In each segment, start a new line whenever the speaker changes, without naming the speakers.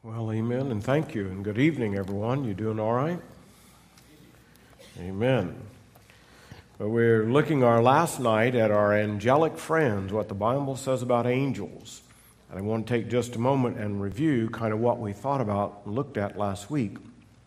Well, amen, and thank you, and good evening, everyone. You doing all right? Amen. Well, we're looking our last night at our angelic friends, what the Bible says about angels. And I want to take just a moment and review kind of what we thought about and looked at last week.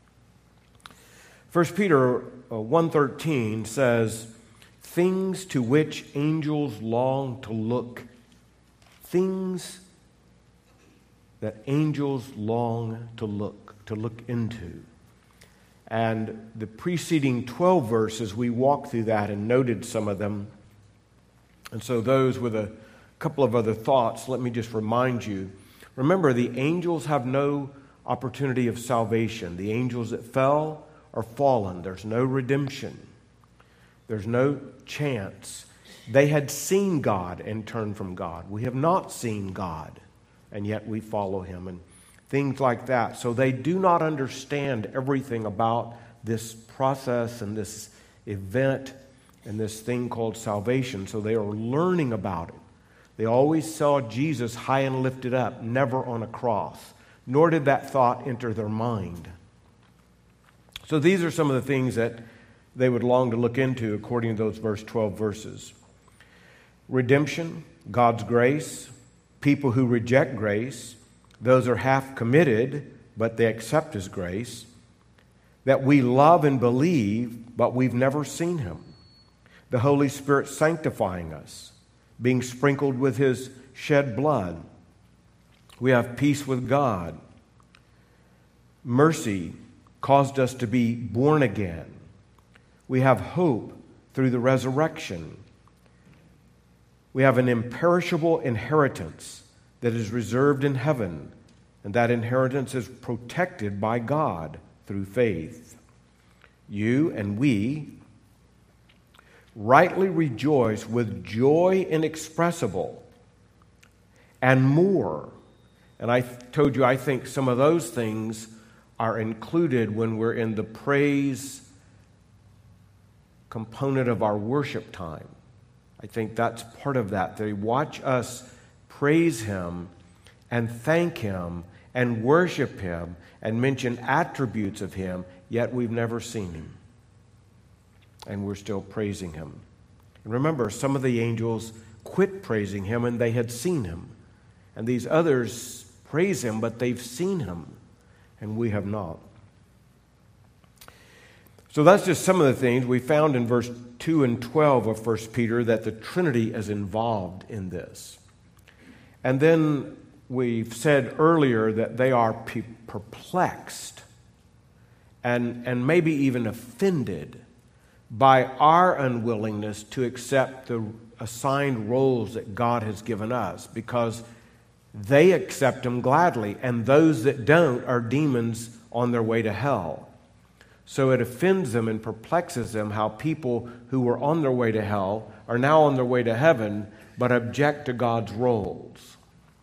1 Peter 1:13 says, "Things to which angels long to look." Things that angels long to look into. And the preceding 12 verses, we walked through that and noted some of them. And so those with a couple of other thoughts, let me just remind you. Remember, the angels have no opportunity of salvation. The angels that fell are fallen. There's no redemption. There's no chance. They had seen God and turned from God. We have not seen God, and yet we follow him, and things like that. So they do not understand everything about this process and this event and this thing called salvation. So they are learning about it. They always saw Jesus high and lifted up, never on a cross, nor did that thought enter their mind. So these are some of the things that they would long to look into according to those verse 12 verses. Redemption, God's grace, people who reject grace, those are half committed, but they accept his grace, that we love and believe, but we've never seen him. The Holy Spirit sanctifying us, being sprinkled with his shed blood. We have peace with God. Mercy caused us to be born again. We have hope through the resurrection. We have an imperishable inheritance that is reserved in heaven, and that inheritance is protected by God through faith. You and we rightly rejoice with joy inexpressible and more. And I told you I think some of those things are included when we're in the praise component of our worship time. I think that's part of that. They watch us praise him and thank him and worship him and mention attributes of him, yet we've never seen him. And we're still praising him. And remember, some of the angels quit praising him and they had seen him. And these others praise him, but they've seen him, and we have not. So that's just some of the things we found in verse 2 and 12 of 1 Peter, that the Trinity is involved in this. And then we've said earlier that they are perplexed and maybe even offended by our unwillingness to accept the assigned roles that God has given us, because they accept them gladly, and those that don't are demons on their way to hell. So it offends them and perplexes them how people who were on their way to hell are now on their way to heaven, but object to God's roles.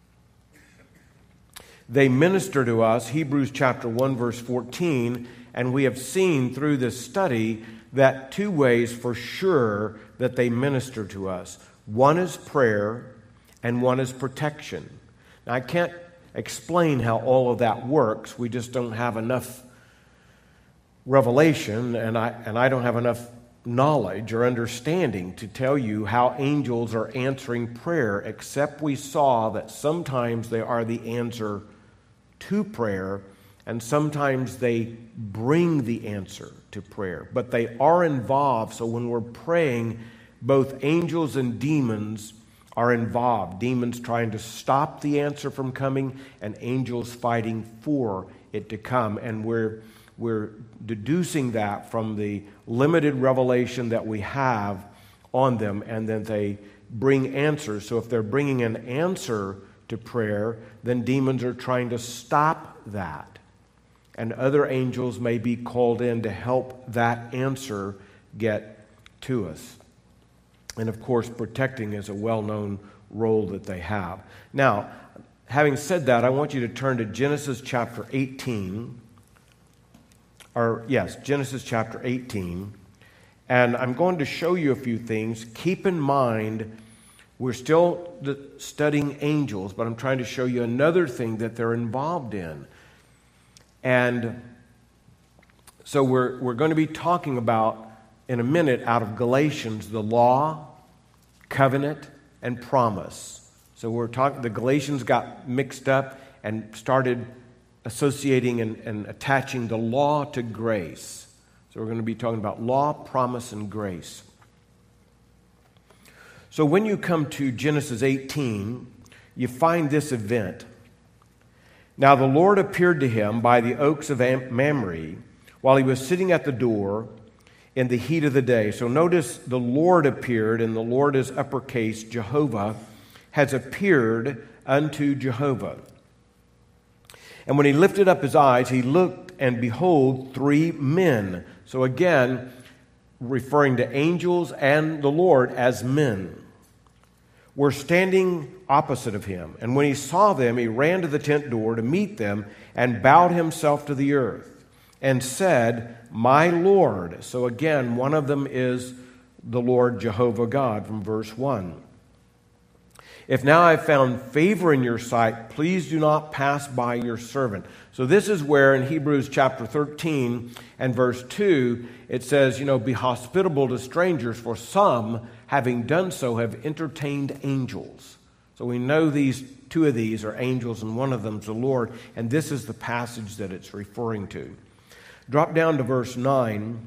They minister to us, Hebrews chapter 1, verse 14, and we have seen through this study that two ways for sure that they minister to us. One is prayer, and one is protection. Now, I can't explain how all of that works. We just don't have enough revelation, and I don't have enough knowledge or understanding to tell you how angels are answering prayer, except we saw that sometimes they are the answer to prayer, and sometimes they bring the answer to prayer. But they are involved, so when we're praying, both angels and demons are involved. Demons trying to stop the answer from coming, and angels fighting for it to come. And we're deducing that from the limited revelation that we have on them, and then they bring answers. So if they're bringing an answer to prayer, then demons are trying to stop that. And other angels may be called in to help that answer get to us. And of course, protecting is a well-known role that they have. Now, having said that, I want you to turn to Genesis chapter 18. Genesis chapter 18. And I'm going to show you a few things. Keep in mind, we're still studying angels, but I'm trying to show you another thing that they're involved in. And so we're going to be talking about, in a minute, out of Galatians, the law, covenant, and promise. So we're talking, the Galatians got mixed up and started associating and attaching the law to grace. So we're going to be talking about law, promise, and grace. So when you come to Genesis 18, you find this event. Now the Lord appeared to him by the oaks of Mamre while he was sitting at the door in the heat of the day. So notice the Lord appeared, and the Lord is uppercase. Jehovah has appeared unto Jehovah. And when he lifted up his eyes, he looked, and behold, 3 men. So again, referring to angels and the Lord as men, were standing opposite of him. And when he saw them, he ran to the tent door to meet them and bowed himself to the earth and said, My Lord. So again, one of them is the Lord Jehovah God from verse 1. If now I have found favor in your sight, please do not pass by your servant. So this is where in Hebrews chapter 13 and verse 2, it says, be hospitable to strangers, for some, having done so, have entertained angels. So we know these 2 of these are angels, and one of them is the Lord, and this is the passage that it's referring to. Drop down to verse 9.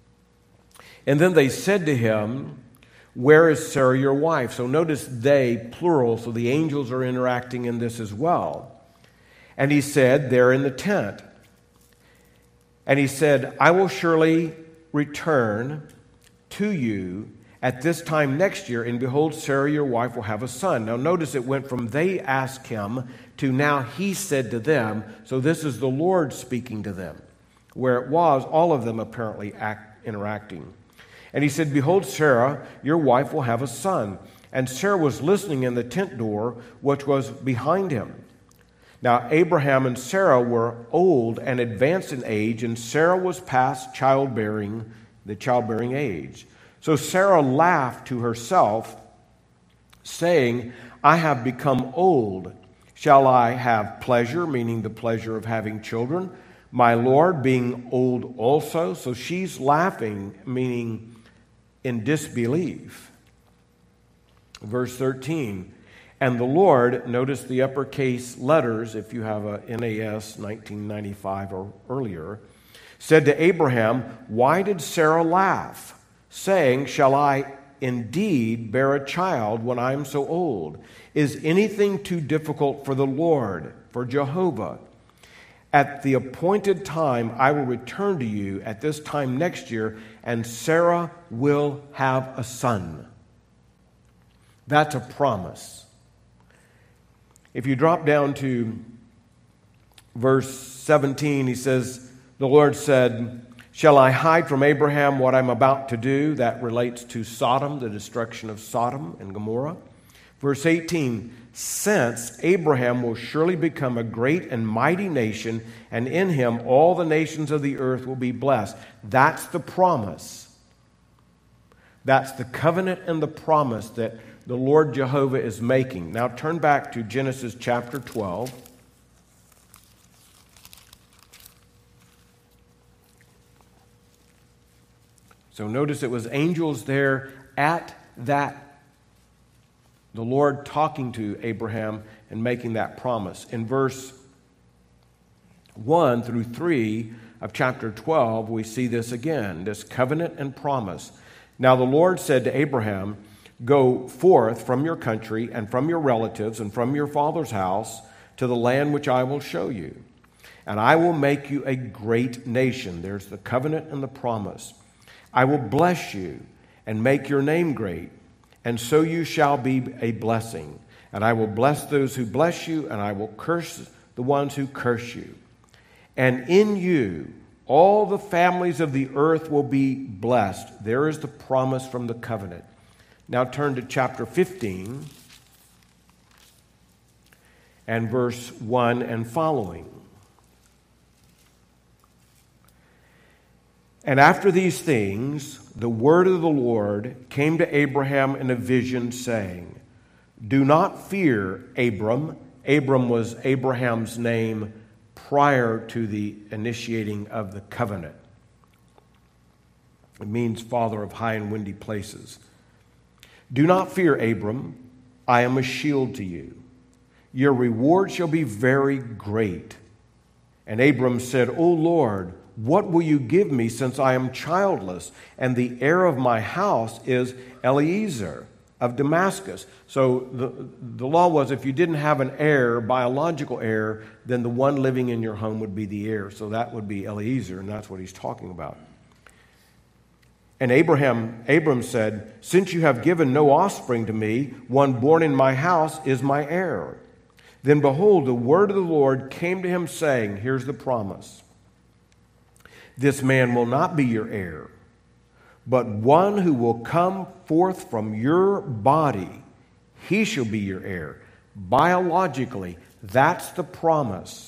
And then they said to him, Where is Sarah your wife? So notice they, plural, so the angels are interacting in this as well. And he said, They're in the tent. And he said, I will surely return to you at this time next year, and behold, Sarah your wife will have a son. Now notice it went from they asked him to now he said to them. So this is the Lord speaking to them, where it was all of them apparently interacting. And he said, Behold, Sarah, your wife will have a son. And Sarah was listening in the tent door, which was behind him. Now Abraham and Sarah were old and advanced in age, and Sarah was past the childbearing age. So Sarah laughed to herself, saying, I have become old. Shall I have pleasure, meaning the pleasure of having children? My Lord being old also. So she's laughing, meaning in disbelief. Verse 13. And the Lord, notice the uppercase letters, if you have a NAS 1995 or earlier, said to Abraham, Why did Sarah laugh, saying, Shall I indeed bear a child when I am so old? Is anything too difficult for the Lord, for Jehovah? At the appointed time, I will return to you at this time next year, and Sarah will have a son. That's a promise. If you drop down to verse 17, he says, the Lord said, Shall I hide from Abraham what I'm about to do? That relates to Sodom, the destruction of Sodom and Gomorrah. Verse 18, Since Abraham will surely become a great and mighty nation, and in him all the nations of the earth will be blessed. That's the promise. That's the covenant and the promise that the Lord Jehovah is making. Now turn back to Genesis chapter 12. So notice it was angels there at that, the Lord talking to Abraham and making that promise. In verse 1 through 3 of chapter 12, we see this again, this covenant and promise. Now the Lord said to Abraham, Go forth from your country and from your relatives and from your father's house to the land which I will show you. And I will make you a great nation. There's the covenant and the promise. I will bless you and make your name great, and so you shall be a blessing. And I will bless those who bless you, and I will curse the ones who curse you. And in you all the families of the earth will be blessed. There is the promise from the covenant. Now turn to chapter 15 and verse 1 and following. And after these things, the word of the Lord came to Abraham in a vision, saying, Do not fear, Abram. Abram was Abraham's name prior to the initiating of the covenant. It means father of high and windy places. Do not fear, Abram. I am a shield to you. Your reward shall be very great. And Abram said, O Lord, what will you give me since I am childless? And the heir of my house is Eliezer of Damascus. So the law was if you didn't have an heir, biological heir, then the one living in your home would be the heir. So that would be Eliezer, and that's what he's talking about. And Abram said, since you have given no offspring to me, one born in my house is my heir. Then behold, the word of the Lord came to him saying, here's the promise. This man will not be your heir, but one who will come forth from your body, he shall be your heir. Biologically, that's the promise.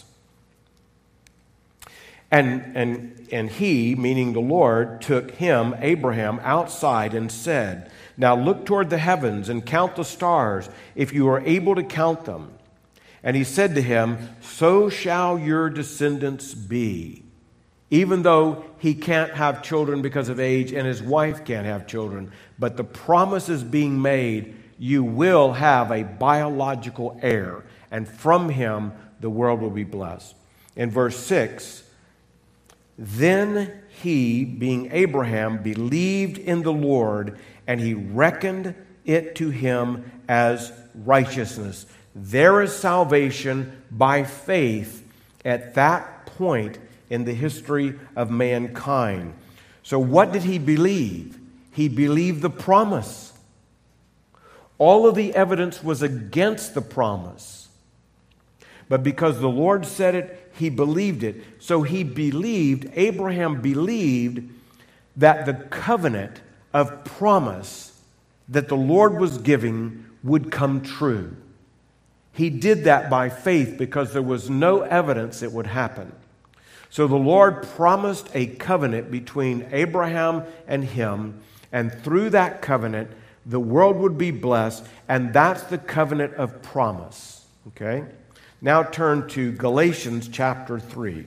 And he, meaning the Lord, took him, Abraham, outside and said, now look toward the heavens and count the stars, if you are able to count them. And he said to him, so shall your descendants be. Even though he can't have children because of age and his wife can't have children, but the promise is being made, you will have a biological heir, and from him the world will be blessed. In verse 6, then he, being Abraham, believed in the Lord, and he reckoned it to him as righteousness. There is salvation by faith at that point in the history of mankind. So what did he believe? He believed the promise. All of the evidence was against the promise. But because the Lord said it, he believed it. So Abraham believed that the covenant of promise that the Lord was giving would come true. He did that by faith because there was no evidence it would happen. So the Lord promised a covenant between Abraham and him, and through that covenant, the world would be blessed, and that's the covenant of promise. Okay? Now turn to Galatians chapter 3.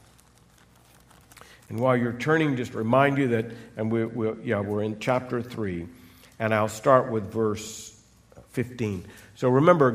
And while you're turning, just remind you that, and we're in chapter 3, and I'll start with verse 15. So remember,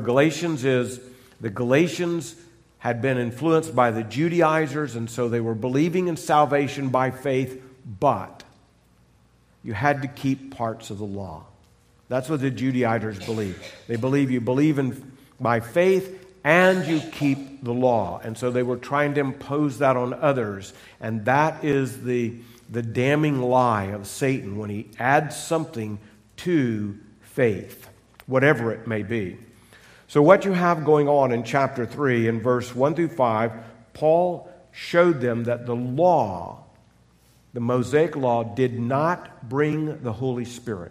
the Galatians had been influenced by the Judaizers, and so they were believing in salvation by faith, but you had to keep parts of the law. That's what the Judaizers believe. They believe you believe in by faith and you keep the law. And so they were trying to impose that on others. And that is the damning lie of Satan when he adds something to faith, whatever it may be. So what you have going on in chapter 3 in verse 1 through 5, Paul showed them that the law, the Mosaic law, did not bring the Holy Spirit.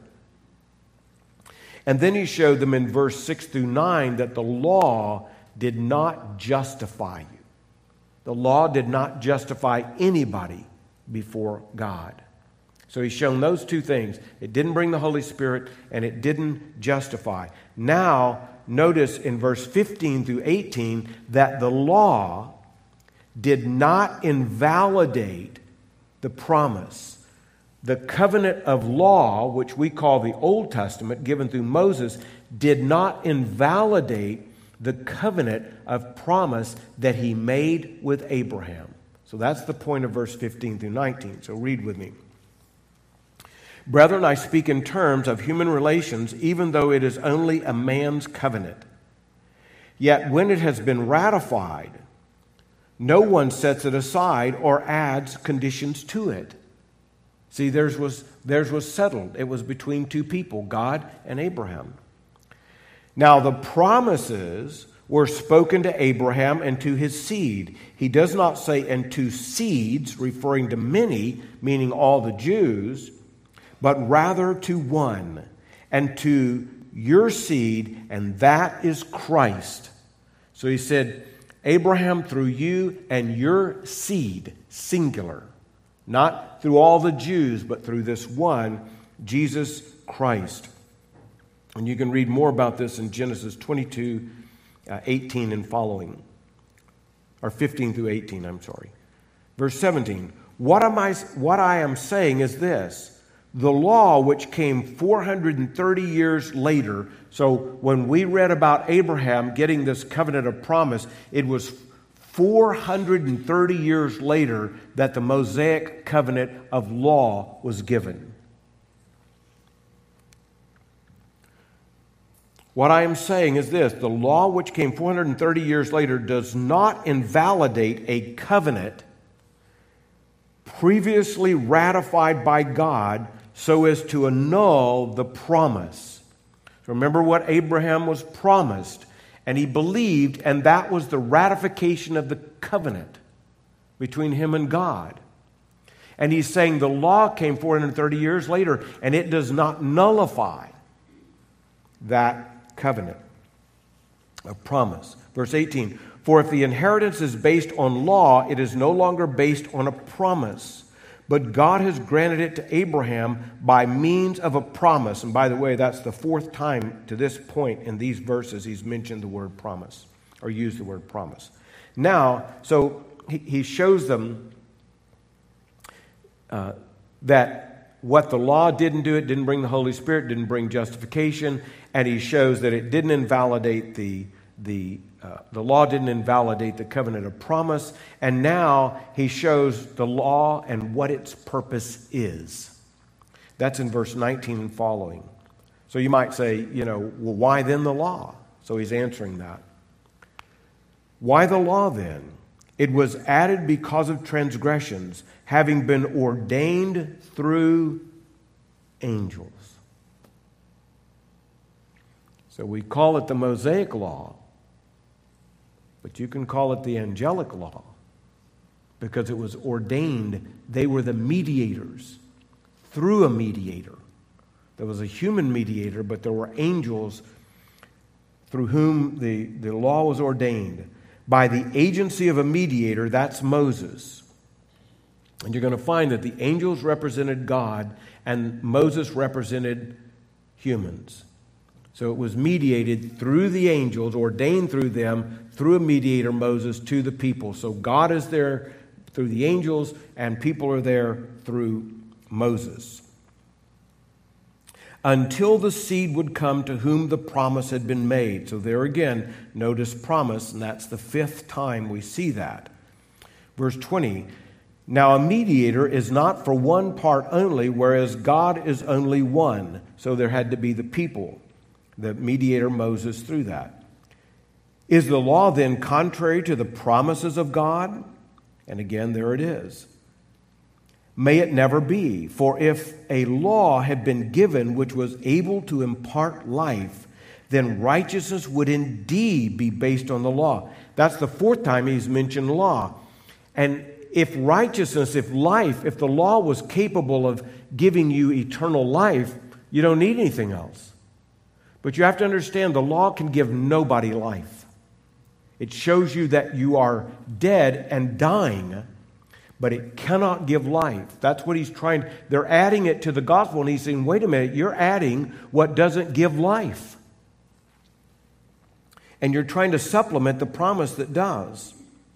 And then he showed them in verse 6 through 9 that the law did not justify you. The law did not justify anybody before God. So he's shown those two things. It didn't bring the Holy Spirit and it didn't justify. Now, notice in verse 15 through 18 that the law did not invalidate the promise. The covenant of law, which we call the Old Testament, given through Moses, did not invalidate the covenant of promise that he made with Abraham. So that's the point of verse 15 through 19. So read with me. Brethren, I speak in terms of human relations, even though it is only a man's covenant. Yet when it has been ratified, no one sets it aside or adds conditions to it. See, theirs was settled. It was between two people, God and Abraham. Now, the promises were spoken to Abraham and to his seed. He does not say, and to seeds, referring to many, meaning all the Jews, but rather to one, and to your seed, and that is Christ. So he said, Abraham through you and your seed, singular. Not through all the Jews, but through this one, Jesus Christ. And you can read more about this in Genesis 22, 18 and following. or 15 through 18, I'm sorry. Verse 17, what I am saying is this. The law, which came 430 years later, so when we read about Abraham getting this covenant of promise, it was 430 years later that the Mosaic covenant of law was given. What I am saying is this. The law, which came 430 years later, does not invalidate a covenant previously ratified by God so as to annul the promise. Remember what Abraham was promised, and he believed, and that was the ratification of the covenant between him and God. And he's saying the law came 430 years later, and it does not nullify that covenant of promise. Verse 18, for if the inheritance is based on law, it is no longer based on a promise. But God has granted it to Abraham by means of a promise. And by the way, that's the fourth time to this point in these verses he's mentioned the word promise, or used the word promise. Now, so he shows them that what the law didn't do, it didn't bring the Holy Spirit, didn't bring justification, and he shows that it didn't invalidate the law didn't invalidate the covenant of promise, and now he shows the law and what its purpose is. That's in verse 19 and following. So you might say, well, why then the law? So he's answering that. Why the law then? It was added because of transgressions, having been ordained through angels. So we call it the Mosaic law, but you can call it the angelic law because it was ordained. They were the mediators through a mediator. There was a human mediator, but there were angels through whom the law was ordained. By the agency of a mediator, that's Moses. And you're going to find that the angels represented God and Moses represented humans. So it was mediated through the angels, ordained through them, through a mediator, Moses, to the people. So God is there through the angels, and people are there through Moses. Until the seed would come to whom the promise had been made. So there again, notice promise, and that's the fifth time we see that. Verse 20, now a mediator is not for one part only, whereas God is only one. So there had to be the people. The mediator Moses through that. Is the law then contrary to the promises of God? And again, there it is. May it never be. For if a law had been given which was able to impart life, then righteousness would indeed be based on the law. That's the fourth time he's mentioned law. And if righteousness, if life, if the law was capable of giving you eternal life, you don't need anything else. But you have to understand the law can give nobody life. It shows you that you are dead and dying, but it cannot give life. That's what he's trying. They're adding it to the gospel, and he's saying, wait a minute, you're adding what doesn't give life. And you're trying to supplement the promise that does.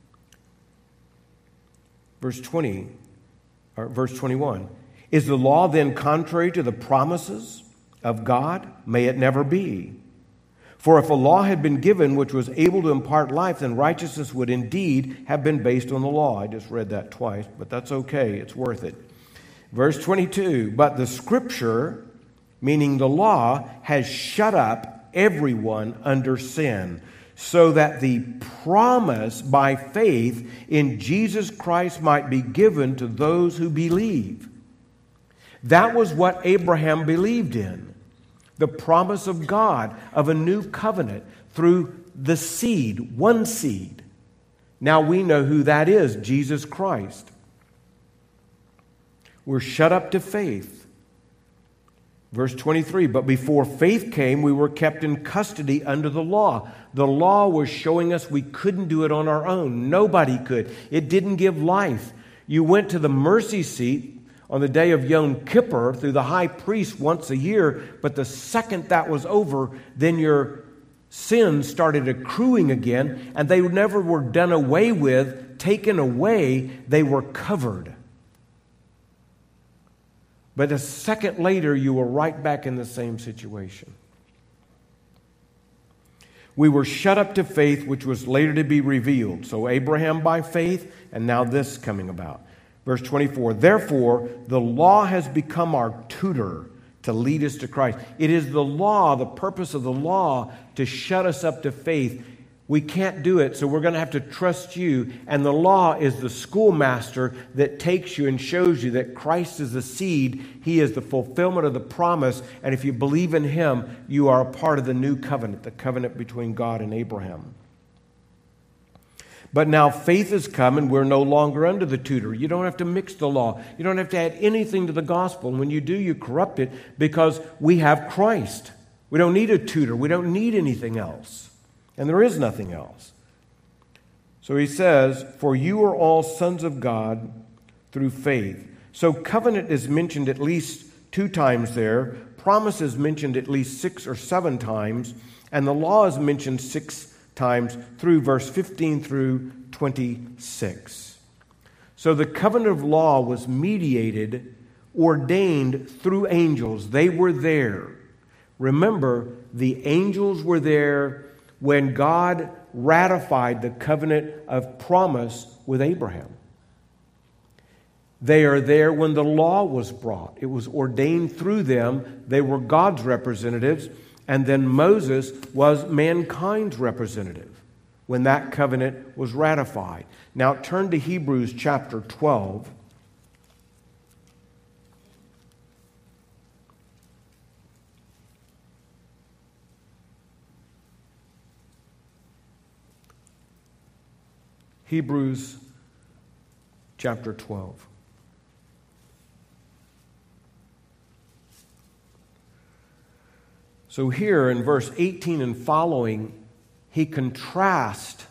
Verse 20, or verse 21. Is the law then contrary to the promises of God? May it never be. For if a law had been given which was able to impart life, then righteousness would indeed have been based on the law. I just read that twice, but that's okay. It's worth it. Verse 22, but the Scripture, meaning the law, has shut up everyone under sin, so that the promise by faith in Jesus Christ might be given to those who believe. That was what Abraham believed in. The promise of God of a new covenant through the seed, one seed. Now we know who that is, Jesus Christ. We're shut up to faith. Verse 23, but before faith came, we were kept in custody under the law. The law was showing us we couldn't do it on our own. Nobody could. It didn't give life. You went to the mercy seat on the day of Yom Kippur through the high priest once a year, but the second that was over, then your sins started accruing again, and they never were done away with, taken away. They were covered. But a second later, you were right back in the same situation. We were shut up to faith, which was later to be revealed. So Abraham by faith, and now this coming about. Verse 24, therefore, the law has become our tutor to lead us to Christ. It is the law, the purpose of the law, to shut us up to faith. We can't do it, so we're going to have to trust you. And the law is the schoolmaster that takes you and shows you that Christ is the seed. He is the fulfillment of the promise. And if you believe in Him, you are a part of the new covenant, the covenant between God and Abraham. But now faith has come and we're no longer under the tutor. You don't have to mix the law. You don't have to add anything to the gospel. And when you do, you corrupt it because we have Christ. We don't need a tutor. We don't need anything else. And there is nothing else. So he says, for you are all sons of God through faith. So covenant is mentioned at least 2 times there. Promise is mentioned at least 6 or 7 times. And the law is mentioned 6 times through verse 15 through 26. So the covenant of law was mediated, ordained through angels. They were there. Remember, the angels were there when God ratified the covenant of promise with Abraham. They are there when the law was brought. It was ordained through them. They were God's representatives. And then Moses was mankind's representative when that covenant was ratified. Now turn to Hebrews chapter 12. Hebrews chapter 12. So here in verse 18 and following, he contrasts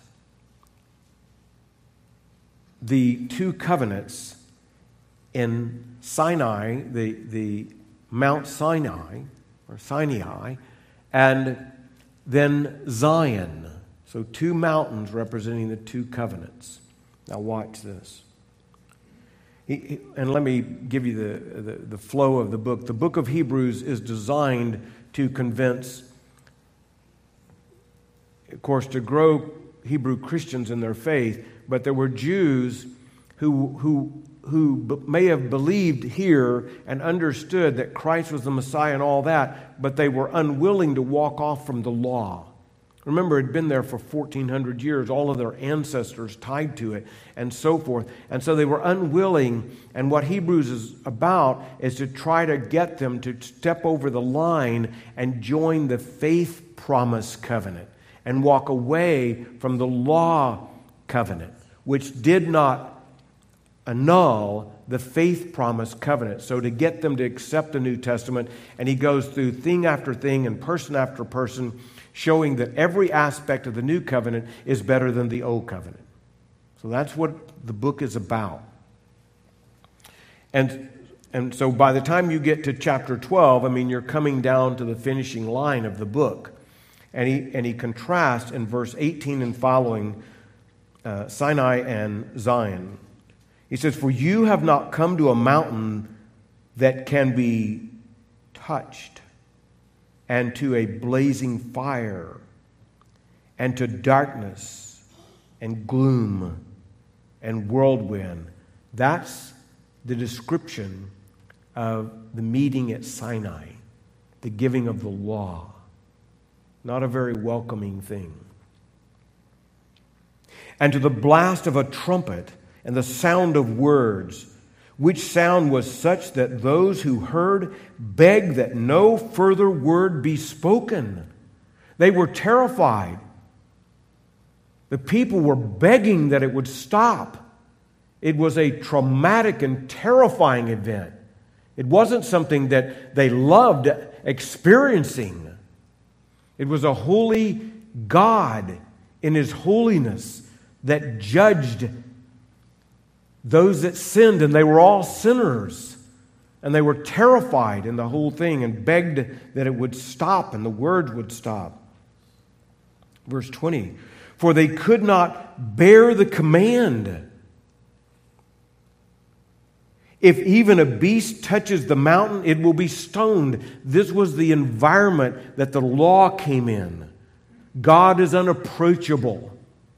the 2 covenants in Sinai, the Mount Sinai, or Sinai, and then Zion. So 2 mountains representing the 2 covenants. Now watch this. And let me give you the flow of the book. The book of Hebrews is designed to convince, of course, to grow Hebrew Christians in their faith, but there were Jews who may have believed here and understood that Christ was the Messiah and all that, but they were unwilling to walk off from the law. Remember, it had been there for 1,400 years, all of their ancestors tied to it, and so forth. And so they were unwilling, and what Hebrews is about is to try to get them to step over the line and join the faith promise covenant and walk away from the law covenant, which did not annul the faith promise covenant. So to get them to accept the New Testament, and he goes through thing after thing and person after person, showing that every aspect of the new covenant is better than the old covenant. So that's what the book is about. And so by the time you get to chapter 12, I mean, you're coming down to the finishing line of the book. And he contrasts in verse 18 and following Sinai and Zion. He says, for you have not come to a mountain that can be touched, and to a blazing fire, and to darkness, and gloom, and whirlwind. That's the description of the meeting at Sinai, the giving of the law. Not a very welcoming thing. And to the blast of a trumpet, and the sound of words, which sound was such that those who heard begged that no further word be spoken. They were terrified. The people were begging that it would stop. It was a traumatic and terrifying event. It wasn't something that they loved experiencing. It was a holy God in His holiness that judged those that sinned, and they were all sinners. And they were terrified in the whole thing and begged that it would stop and the words would stop. Verse 20, for they could not bear the command. If even a beast touches the mountain, it will be stoned. This was the environment that the law came in. God is unapproachable.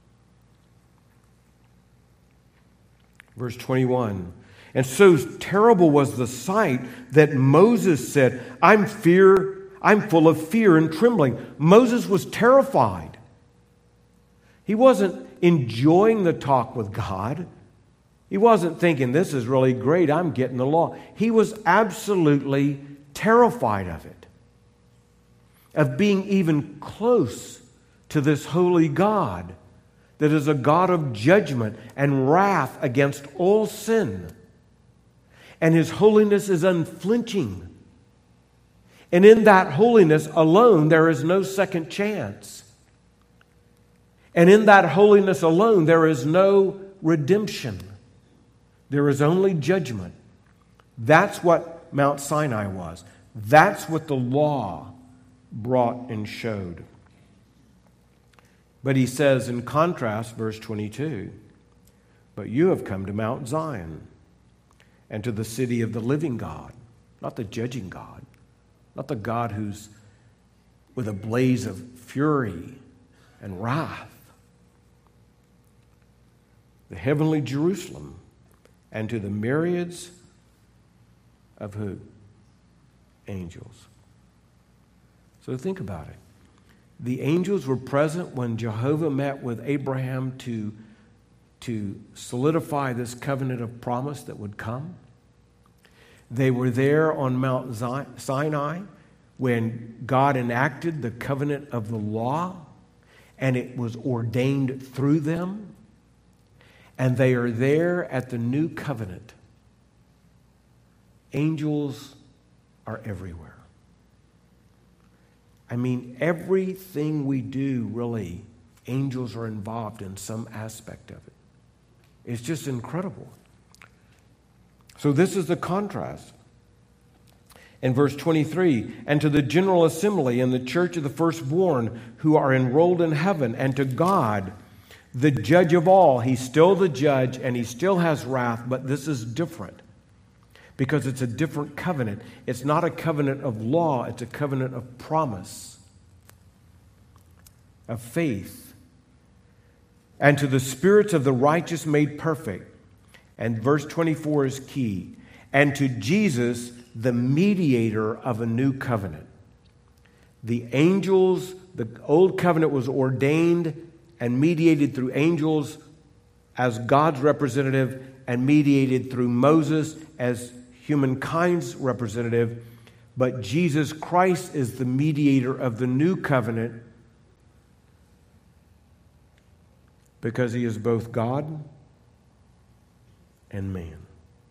Verse 21, and so terrible was the sight that Moses said, I'm full of fear and trembling. Moses was terrified. He wasn't enjoying the talk with God. He wasn't thinking, this is really great, I'm getting the law. He was absolutely terrified of it, of being even close to this holy God that is a God of judgment and wrath against all sin. And His holiness is unflinching. And in that holiness alone, there is no second chance. And in that holiness alone, there is no redemption. There is only judgment. That's what Mount Sinai was. That's what the law brought and showed. But he says in contrast, verse 22, but you have come to Mount Zion and to the city of the living God, not the judging God, not the God who's with a blaze of fury and wrath. The heavenly Jerusalem, and to the myriads of who? Angels. So think about it. The angels were present when Jehovah met with Abraham to solidify this covenant of promise that would come. They were there on Mount Sinai when God enacted the covenant of the law, and it was ordained through them. And they are there at the new covenant. Angels are everywhere. I mean, everything we do, really, angels are involved in some aspect of it. It's just incredible. So this is the contrast. In verse 23, and to the general assembly and the church of the firstborn who are enrolled in heaven, and to God, the judge of all. He's still the judge and he still has wrath, but this is different because it's a different covenant. It's not a covenant of law, it's a covenant of promise, of faith. And to the spirits of the righteous made perfect. And verse 24 is key. And to Jesus, the mediator of a new covenant. The angels, the old covenant was ordained and mediated through angels as God's representative, and mediated through Moses as humankind's representative. But Jesus Christ is the mediator of the new covenant because he is both God and man.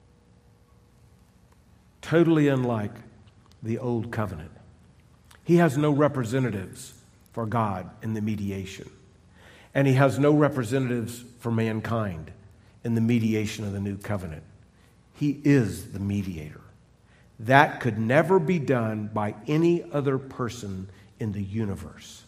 Totally unlike the old covenant. He has no representatives for God in the mediation. And he has no representatives for mankind in the mediation of the new covenant. He is the mediator. That could never be done by any other person in the universe.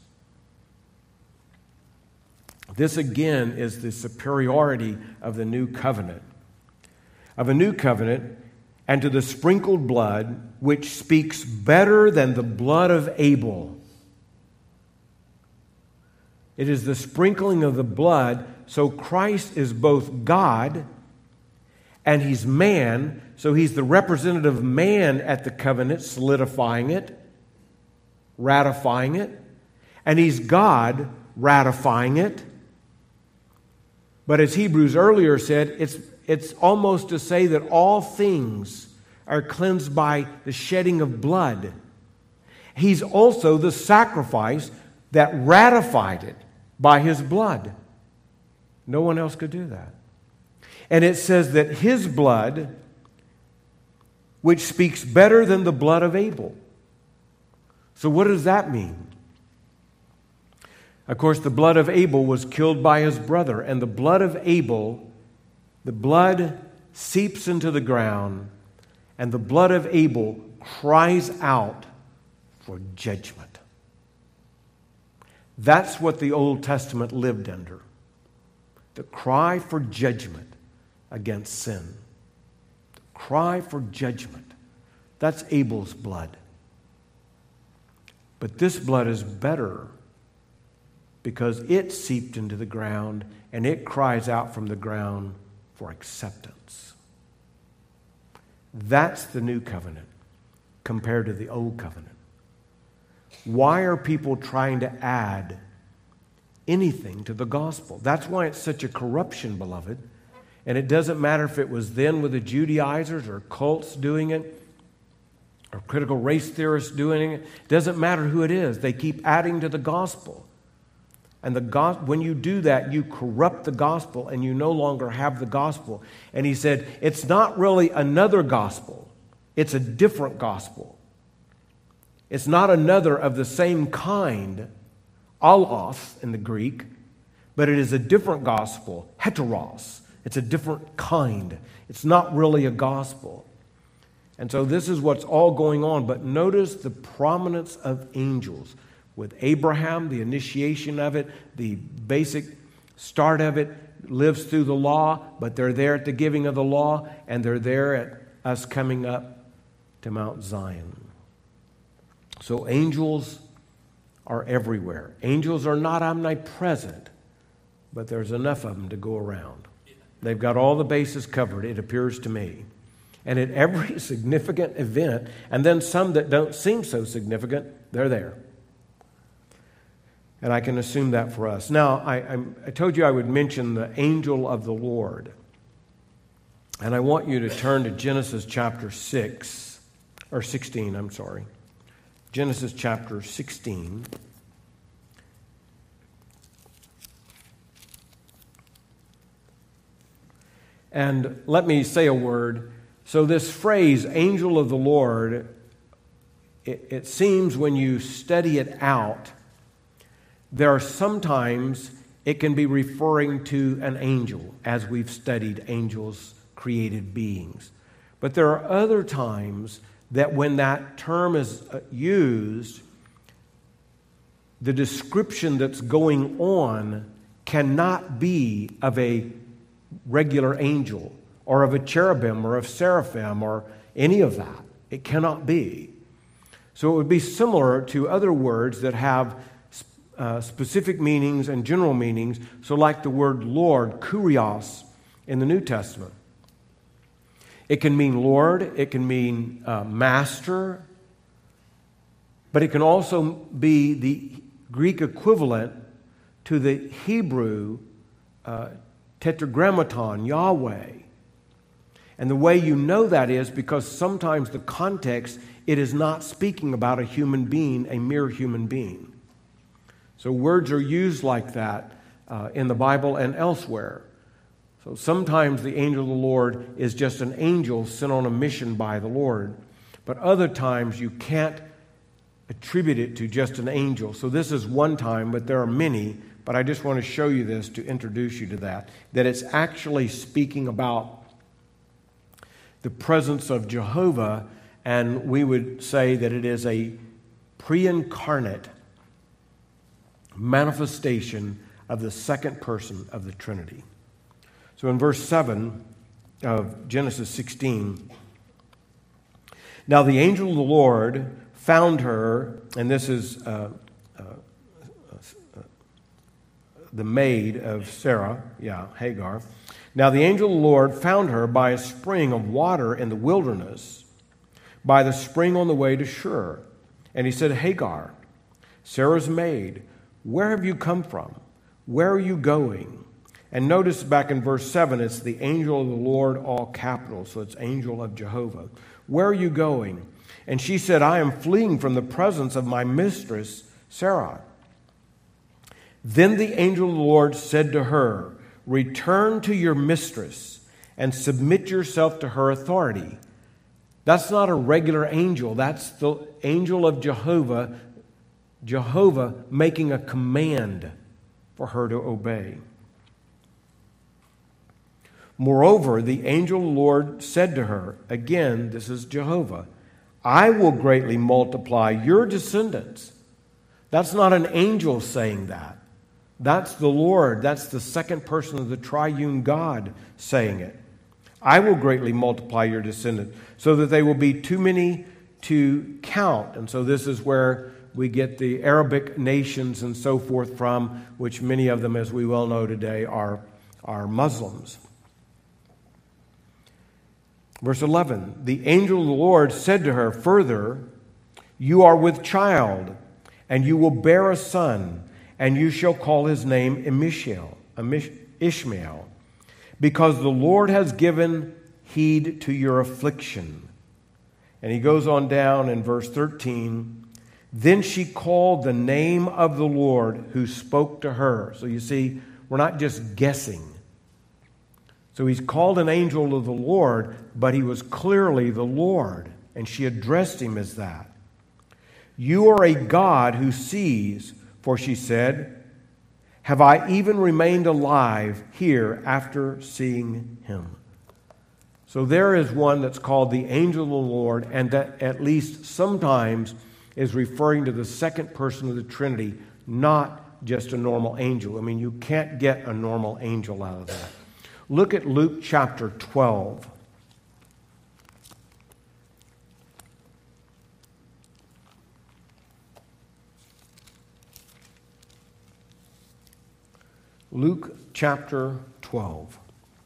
This again is the superiority of the new covenant. Of a new covenant, and to the sprinkled blood, which speaks better than the blood of Abel. It is the sprinkling of the blood, so Christ is both God and he's man, so he's the representative man at the covenant, solidifying it, ratifying it, and he's God ratifying it. But as Hebrews earlier said, it's almost to say that all things are cleansed by the shedding of blood. He's also the sacrifice that ratified it by his blood. No one else could do that. And it says that his blood, which speaks better than the blood of Abel. So what does that mean? Of course, the blood of Abel was killed by his brother, and the blood of Abel, the blood seeps into the ground, and the blood of Abel cries out for judgment. That's what the Old Testament lived under. The cry for judgment against sin. The cry for judgment. That's Abel's blood. But this blood is better because it seeped into the ground and it cries out from the ground for acceptance. That's the new covenant compared to the old covenant. Why are people trying to add anything to the gospel? That's why it's such a corruption, beloved. And it doesn't matter if it was then with the Judaizers or cults doing it or critical race theorists doing it. It doesn't matter who it is. They keep adding to the gospel. And when you do that, you corrupt the gospel and you no longer have the gospel. And he said, it's not really another gospel. It's a different gospel. It's not another of the same kind, allos in the Greek, but it is a different gospel, heteros. It's a different kind. It's not really a gospel. And so this is what's all going on. But notice the prominence of angels. With Abraham, the initiation of it, the basic start of it lives through the law, but they're there at the giving of the law, and they're there at us coming up to Mount Zion. So angels are everywhere. Angels are not omnipresent, but there's enough of them to go around. They've got all the bases covered, it appears to me. And at every significant event, and then some that don't seem so significant, they're there. And I can assume that for us. Now, I told you I would mention the angel of the Lord. And I want you to turn to Genesis chapter 16, I'm sorry. Genesis chapter 16. And let me say a word. So this phrase, angel of the Lord, it seems when you study it out, there are sometimes it can be referring to an angel, as we've studied angels, created beings. But there are other times that when that term is used, the description that's going on cannot be of a regular angel or of a cherubim or of seraphim or any of that. It cannot be. So it would be similar to other words that have specific meanings and general meanings. So like the word Lord, kurios, in the New Testament. It can mean Lord, it can mean master, but it can also be the Greek equivalent to the Hebrew tetragrammaton, Yahweh. And the way you know that is because sometimes the context, it is not speaking about a human being, a mere human being. So words are used like that in the Bible and elsewhere. So sometimes the angel of the Lord is just an angel sent on a mission by the Lord. But other times you can't attribute it to just an angel. So this is one time, but there are many. But I just want to show you this to introduce you to that it's actually speaking about the presence of Jehovah, and we would say that it is a pre-incarnate manifestation of the second person of the Trinity. So in verse 7 of Genesis 16, now the angel of the Lord found her, and this is the maid of Sarah, Hagar. Now the angel of the Lord found her by a spring of water in the wilderness, by the spring on the way to Shur. And he said, Hagar, Sarah's maid, where have you come from? Where are you going? And notice back in verse 7, it's the angel of the Lord, all capital, so it's angel of Jehovah. Where are you going? And she said, I am fleeing from the presence of my mistress, Sarah. Then the angel of the Lord said to her, return to your mistress and submit yourself to her authority. That's not a regular angel. That's the angel of Jehovah, Jehovah making a command for her to obey. Moreover, the angel of the Lord said to her, again, this is Jehovah, I will greatly multiply your descendants. That's not an angel saying that. That's the Lord. That's the second person of the triune God saying it. I will greatly multiply your descendants so that they will be too many to count. And so this is where we get the Arabic nations and so forth from, which many of them, as we well know today, are Muslims. Verse 11, the angel of the Lord said to her, further, you are with child, and you will bear a son, and you shall call his name Ishmael, because the Lord has given heed to your affliction. And he goes on down in verse 13, then she called the name of the Lord who spoke to her. So you see, we're not just guessing. So he's called an angel of the Lord, but he was clearly the Lord, and she addressed him as that. You are a God who sees, for she said, have I even remained alive here after seeing him? So there is one that's called the angel of the Lord, and that at least sometimes is referring to the second person of the Trinity, not just a normal angel. I mean, you can't get a normal angel out of that. Look at Luke chapter 12. Luke chapter 12.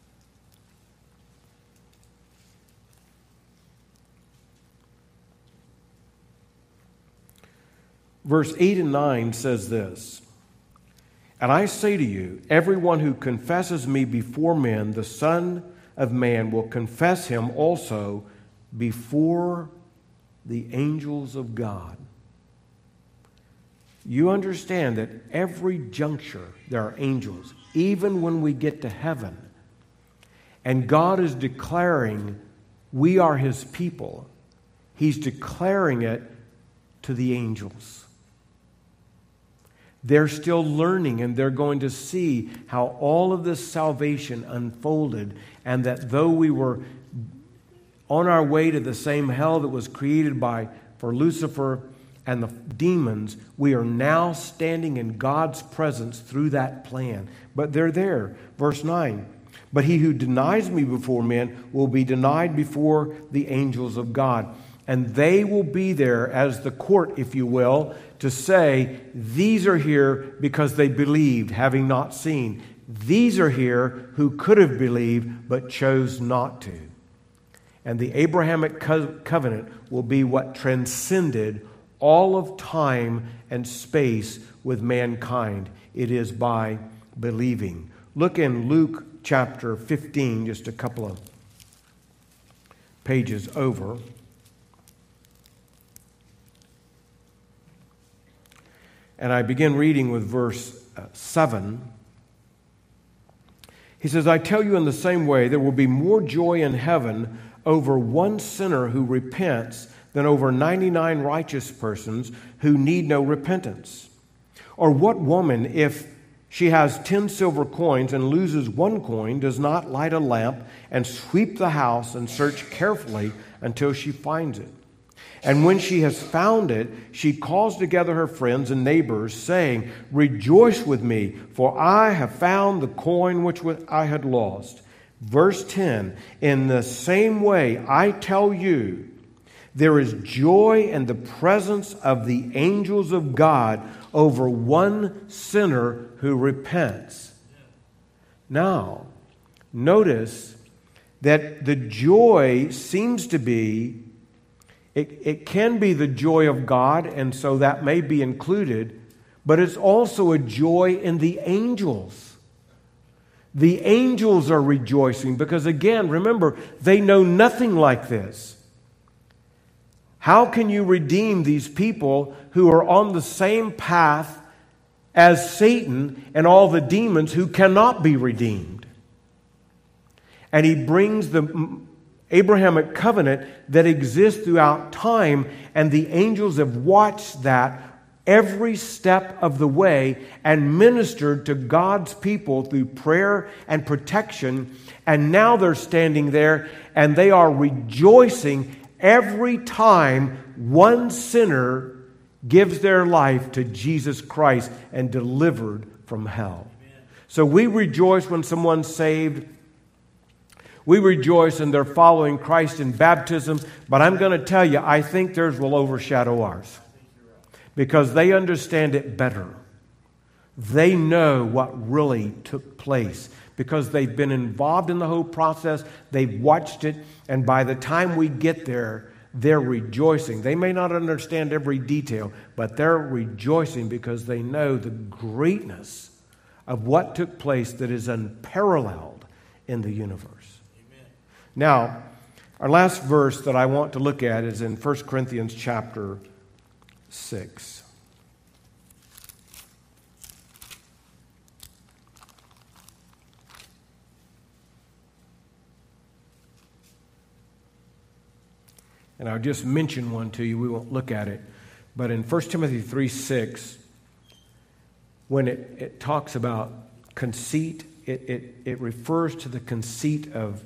Verse 8 and 9 says this, and I say to you, everyone who confesses me before men, the Son of Man will confess him also before the angels of God. You understand that every juncture there are angels, even when we get to heaven. And God is declaring we are his people. He's declaring it to the angels. They're still learning, and they're going to see how all of this salvation unfolded, and that though we were on our way to the same hell that was created for Lucifer and the demons, we are now standing in God's presence through that plan. But they're there. Verse 9, but he who denies me before men will be denied before the angels of God. And they will be there as the court, if you will, to say, these are here because they believed, having not seen. These are here who could have believed, but chose not to. And the Abrahamic covenant will be what transcended all of time and space with mankind. It is by believing. Look in Luke chapter 15, just a couple of pages over. And I begin reading with verse 7. He says, I tell you in the same way, there will be more joy in heaven over one sinner who repents than over 99 righteous persons who need no repentance. Or what woman, if she has 10 silver coins and loses one coin, does not light a lamp and sweep the house and search carefully until she finds it? And when she has found it, she calls together her friends and neighbors, saying, rejoice with me, for I have found the coin which I had lost. Verse 10, in the same way, I tell you, there is joy in the presence of the angels of God over one sinner who repents. Now, notice that the joy seems to be, it can be the joy of God, and so that may be included, but it's also a joy in the angels. The angels are rejoicing because, again, remember, they know nothing like this. How can you redeem these people who are on the same path as Satan and all the demons who cannot be redeemed? And he brings the Abrahamic covenant that exists throughout time, and the angels have watched that every step of the way and ministered to God's people through prayer and protection. And now they're standing there and they are rejoicing every time one sinner gives their life to Jesus Christ and delivered from hell. So we rejoice when someone's saved. We rejoice in their following Christ in baptism. But I'm going to tell you, I think theirs will overshadow ours. Because they understand it better. They know what really took place. Because they've been involved in the whole process. They've watched it. And by the time we get there, they're rejoicing. They may not understand every detail, but they're rejoicing because they know the greatness of what took place that is unparalleled in the universe. Amen. Now, our last verse that I want to look at is in 1 Corinthians chapter 6. And I'll just mention one to you. We won't look at it. But in 1 Timothy 3:6, when it talks about conceit, it refers to the conceit of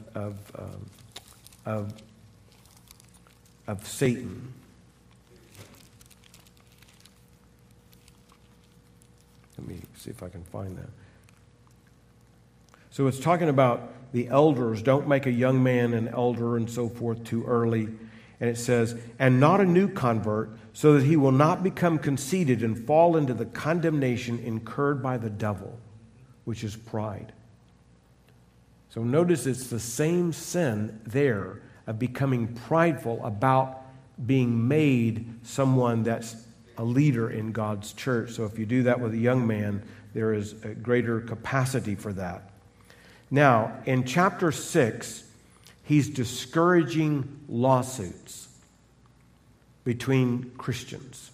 Satan. Let me see if I can find that. So it's talking about the elders. Don't make a young man an elder and so forth too early. And it says, and not a new convert, so that he will not become conceited and fall into the condemnation incurred by the devil, which is pride. So notice it's the same sin there of becoming prideful about being made someone that's a leader in God's church. So if you do that with a young man, there is a greater capacity for that. Now, in chapter 6, he's discouraging lawsuits between Christians.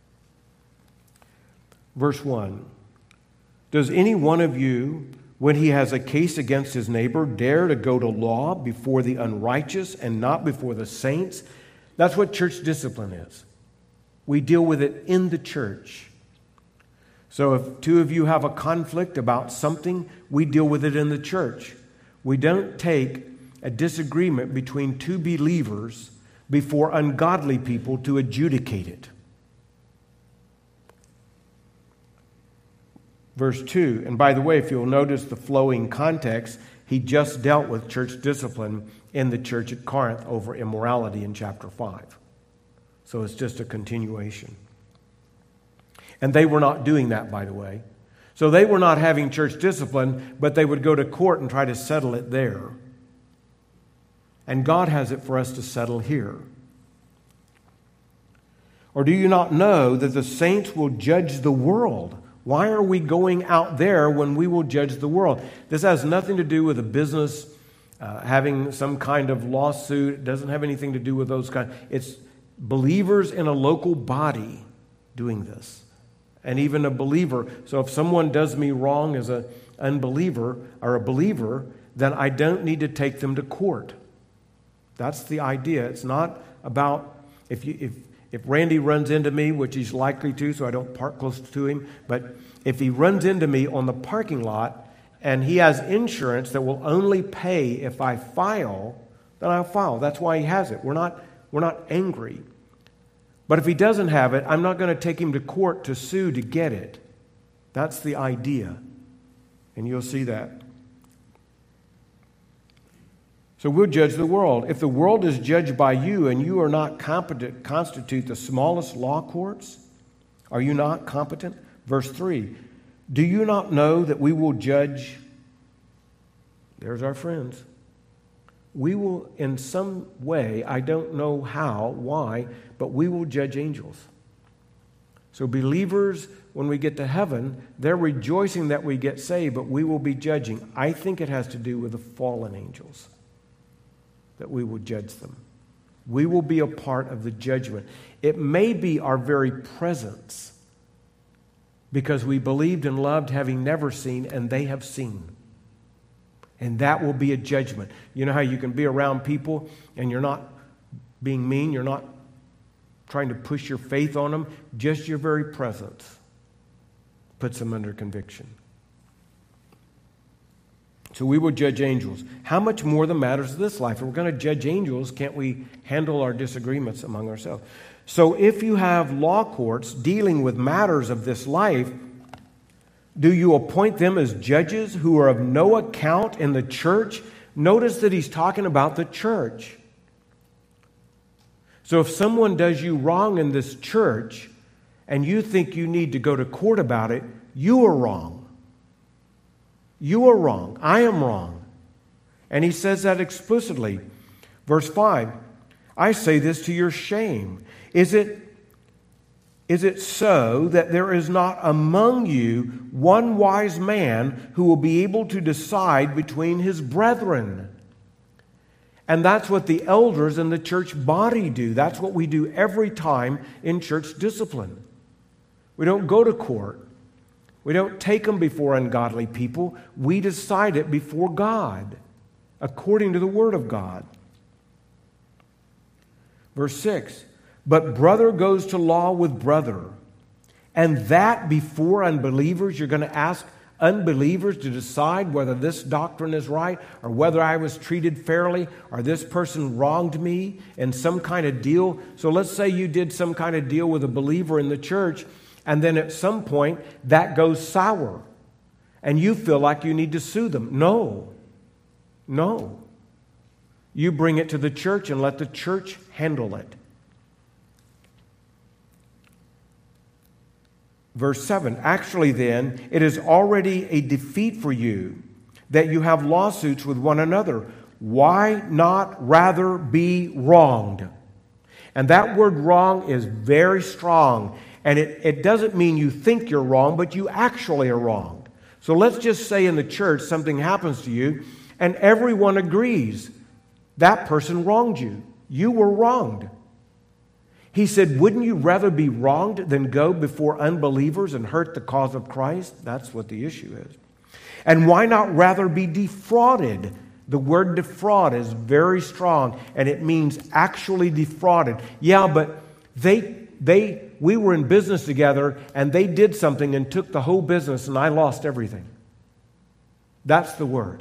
Verse 1, does any one of you, when he has a case against his neighbor, dare to go to law before the unrighteous and not before the saints? That's what church discipline is. We deal with it in the church. So if two of you have a conflict about something, we deal with it in the church. We don't take a disagreement between two believers before ungodly people to adjudicate it. Verse 2, and by the way, if you'll notice the flowing context, he just dealt with church discipline in the church at Corinth over immorality in chapter 5. So it's just a continuation. And they were not doing that, by the way. So they were not having church discipline, but they would go to court and try to settle it there. And God has it for us to settle here. Or do you not know that the saints will judge the world? Why are we going out there when we will judge the world? This has nothing to do with a business having some kind of lawsuit. It doesn't have anything to do with those kinds. It's believers in a local body doing this. And even a believer. So if someone does me wrong as an unbeliever or a believer, then I don't need to take them to court. That's the idea. It's not about if Randy runs into me, which he's likely to, so I don't park close to him, but if he runs into me on the parking lot and he has insurance that will only pay if I file, then I'll file. That's why he has it. We're not angry. But if he doesn't have it, I'm not going to take him to court to sue to get it. That's the idea. And you'll see that. So we'll judge the world. If the world is judged by you and you are not competent, constitute the smallest law courts, are you not competent? Verse 3, do you not know that we will judge? There's our friends. We will, in some way, I don't know how, why, but we will judge angels. So believers, when we get to heaven, they're rejoicing that we get saved, but we will be judging. I think it has to do with the fallen angels, that we will judge them. We will be a part of the judgment. It may be our very presence, because we believed and loved having never seen, and they have seen. And that will be a judgment. You know how you can be around people and you're not being mean, you're not trying to push your faith on them, just your very presence puts them under conviction. So we will judge angels. How much more the matters of this life? If we're going to judge angels, can't we handle our disagreements among ourselves? So if you have law courts dealing with matters of this life, do you appoint them as judges who are of no account in the church? Notice that he's talking about the church. So if someone does you wrong in this church and you think you need to go to court about it, you are wrong. You are wrong. I am wrong. And he says that explicitly. Verse 5, I say this to your shame. Is it so that there is not among you one wise man who will be able to decide between his brethren? And that's what the elders in the church body do. That's what we do every time in church discipline. We don't go to court. We don't take them before ungodly people. We decide it before God, according to the Word of God. Verse 6, but brother goes to law with brother, and that before unbelievers. You're going to ask unbelievers to decide whether this doctrine is right or whether I was treated fairly or this person wronged me in some kind of deal. So let's say you did some kind of deal with a believer in the church, and then at some point that goes sour and you feel like you need to sue them. No. You bring it to the church and let the church handle it. Verse 7, actually then, it is already a defeat for you that you have lawsuits with one another. Why not rather be wronged? And that word wrong is very strong. And it doesn't mean you think you're wrong, but you actually are wronged. So let's just say in the church something happens to you and everyone agrees that person wronged you. You were wronged. He said, wouldn't you rather be wronged than go before unbelievers and hurt the cause of Christ? That's what the issue is. And why not rather be defrauded? The word defraud is very strong, and it means actually defrauded. Yeah, but we were in business together, and they did something and took the whole business, and I lost everything. That's the word.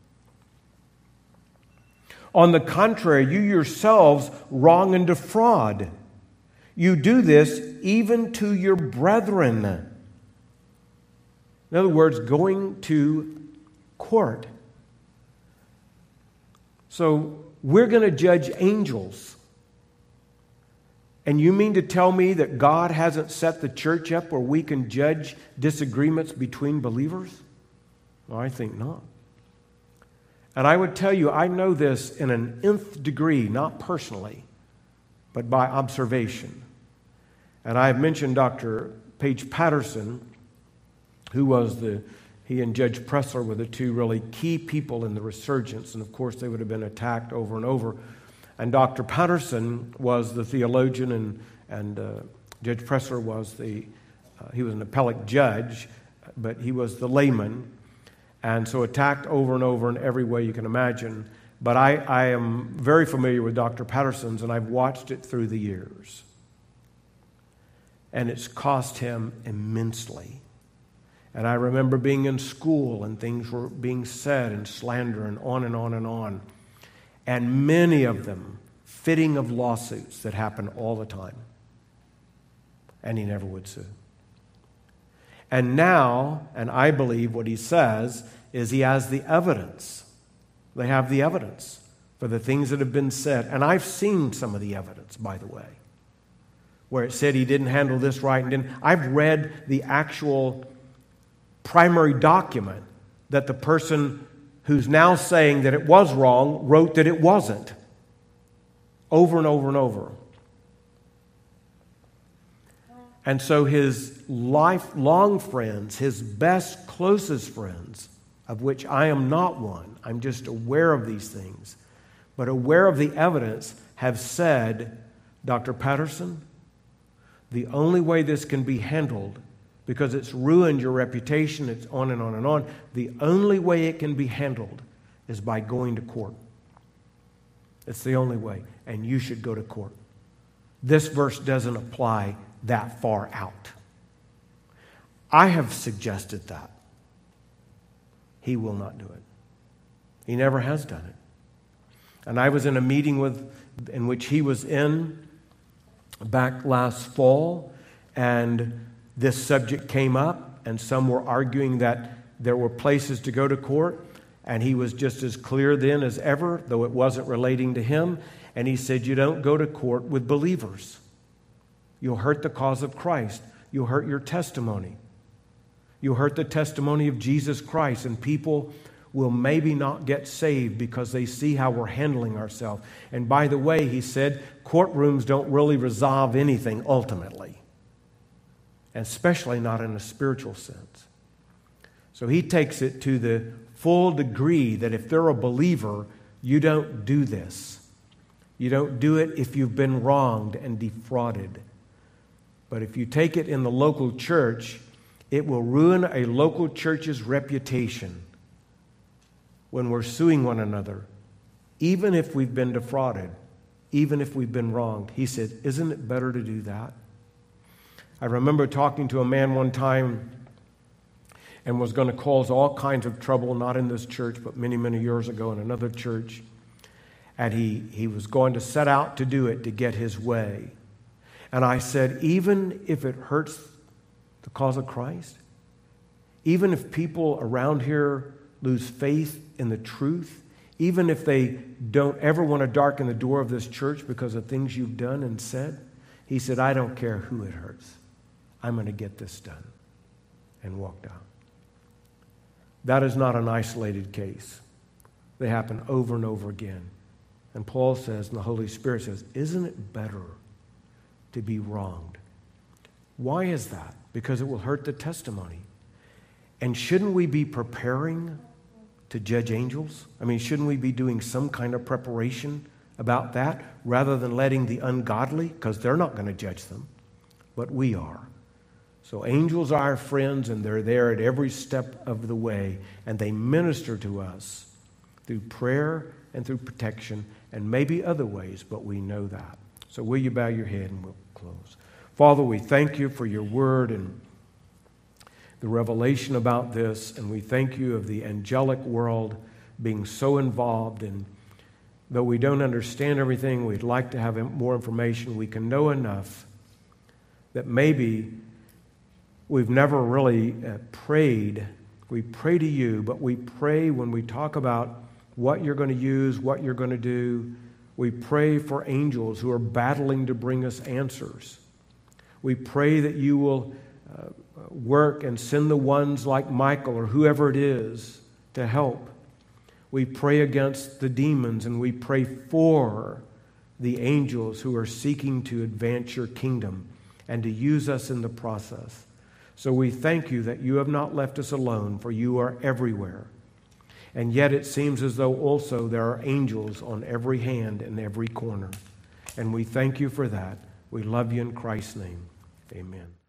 On the contrary, you yourselves wrong and defraud. You do this even to your brethren. In other words, going to court. So we're going to judge angels. And you mean to tell me that God hasn't set the church up where we can judge disagreements between believers? Well, I think not. And I would tell you, I know this in an nth degree, not personally, but by observation. And I have mentioned Dr. Paige Patterson, who was he and Judge Pressler were the two really key people in the resurgence. And of course, they would have been attacked over and over. And Dr. Patterson was the theologian, and Judge Pressler was he was an appellate judge, but he was the layman. And so attacked over and over in every way you can imagine. But I am very familiar with Dr. Patterson's, and I've watched it through the years. And it's cost him immensely. And I remember being in school, and things were being said, and slander, and on and on and on. And many of them fitting of lawsuits that happen all the time. And he never would sue. And now, and I believe what he says, is he has the evidence. They have the evidence for the things that have been said. And I've seen some of the evidence, by the way, where it said he didn't handle this right and didn't. I've read the actual primary document that the person who's now saying that it was wrong wrote that it wasn't. Over and over and over. And so his lifelong friends, his best, closest friends, of which I am not one, I'm just aware of these things, but aware of the evidence, have said, Dr. Patterson, the only way this can be handled, because it's ruined your reputation, it's on and on and on, the only way it can be handled is by going to court. It's the only way, and you should go to court. This verse doesn't apply that far out. I have suggested that. He will not do it. He never has done it. And I was in a meeting in which he was in back last fall, and this subject came up, and some were arguing that there were places to go to court, and he was just as clear then as ever, though it wasn't relating to him. And he said, you don't go to court with believers. You'll hurt the cause of Christ. You'll hurt your testimony. You'll hurt the testimony of Jesus Christ, and people will maybe not get saved because they see how we're handling ourselves. And by the way, he said, courtrooms don't really resolve anything ultimately, and especially not in a spiritual sense. So he takes it to the full degree that if they're a believer, you don't do this. You don't do it if you've been wronged and defrauded. But if you take it in the local church, it will ruin a local church's reputation when we're suing one another, even if we've been defrauded, even if we've been wronged. He said, isn't it better to do that? I remember talking to a man one time and was going to cause all kinds of trouble, not in this church, but many, many years ago in another church. And he was going to set out to do it to get his way. And I said, even if it hurts the cause of Christ, even if people around here lose faith in the truth, even if they don't ever want to darken the door of this church because of things you've done and said, he said, I don't care who it hurts. I'm going to get this done. And walked out. That is not an isolated case. They happen over and over again. And Paul says, and the Holy Spirit says, isn't it better to be wronged? Why is that? Because it will hurt the testimony. And shouldn't we be preparing to judge angels? I mean, shouldn't we be doing some kind of preparation about that rather than letting the ungodly, because they're not going to judge them, but we are. So angels are our friends, and they're there at every step of the way, and they minister to us through prayer and through protection and maybe other ways, but we know that. So will you bow your head and we'll close. Father, we thank you for your word and the revelation about this, and we thank you of the angelic world being so involved. And though we don't understand everything, we'd like to have more information. We can know enough that maybe we've never really prayed. We pray to you, but we pray when we talk about what you're going to use, what you're going to do. We pray for angels who are battling to bring us answers. We pray that you will work and send the ones like Michael or whoever it is to help. We pray against the demons, and we pray for the angels who are seeking to advance your kingdom and to use us in the process. So we thank you that you have not left us alone, for you are everywhere. And yet it seems as though also there are angels on every hand and every corner. And we thank you for that. We love you in Christ's name. Amen.